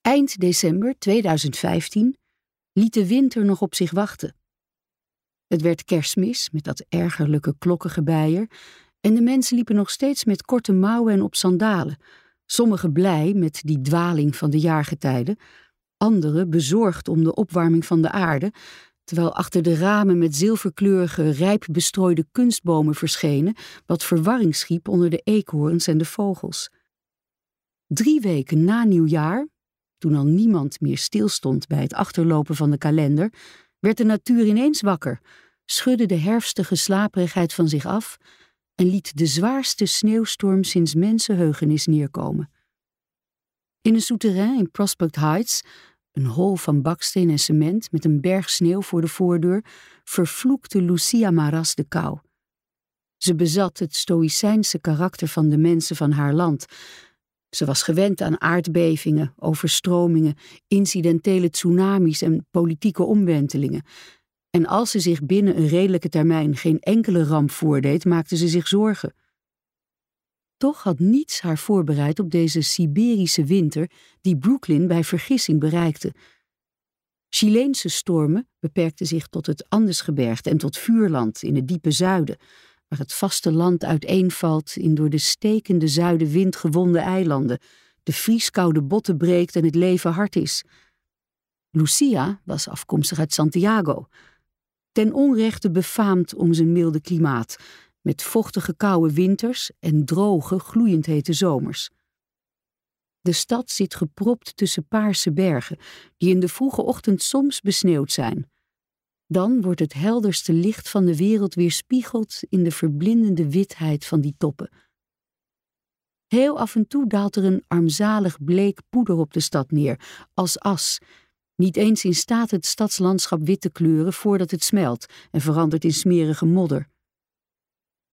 Eind december 2015 liet de winter nog op zich wachten. Het werd Kerstmis met dat ergerlijke klokkengebeier en de mensen liepen nog steeds met korte mouwen en op sandalen. Sommigen blij met die dwaling van de jaargetijden, anderen bezorgd om de opwarming van de aarde, terwijl achter de ramen met zilverkleurige, rijp bestrooide kunstbomen verschenen, wat verwarring schiep onder de eekhoorns en de vogels. 3 weken na nieuwjaar, toen al niemand meer stilstond bij het achterlopen van de kalender, werd de natuur ineens wakker, schudde de herfstige slaperigheid van zich af en liet de zwaarste sneeuwstorm sinds mensenheugenis neerkomen. In een souterrain in Prospect Heights, een hol van baksteen en cement met een berg sneeuw voor de voordeur, vervloekte Lucia Maras de kou. Ze bezat het stoïcijnse karakter van de mensen van haar land. Ze was gewend aan aardbevingen, overstromingen, incidentele tsunamis en politieke omwentelingen. En als ze zich binnen een redelijke termijn geen enkele ramp voordeed, maakte ze zich zorgen. Toch had niets haar voorbereid op deze Siberische winter die Brooklyn bij vergissing bereikte. Chileense stormen beperkten zich tot het Andesgebergte en tot Vuurland in het diepe zuiden, waar het vasteland uiteenvalt in door de stekende zuidenwind gewonde eilanden, de vrieskoude botten breekt en het leven hard is. Lucia was afkomstig uit Santiago, ten onrechte befaamd om zijn milde klimaat, met vochtige koude winters en droge, gloeiend hete zomers. De stad zit gepropt tussen paarse bergen, die in de vroege ochtend soms besneeuwd zijn. Dan wordt het helderste licht van de wereld weerspiegeld in de verblindende witheid van die toppen. Heel af en toe daalt er een armzalig bleek poeder op de stad neer, als as, niet eens in staat het stadslandschap wit te kleuren voordat het smelt en verandert in smerige modder.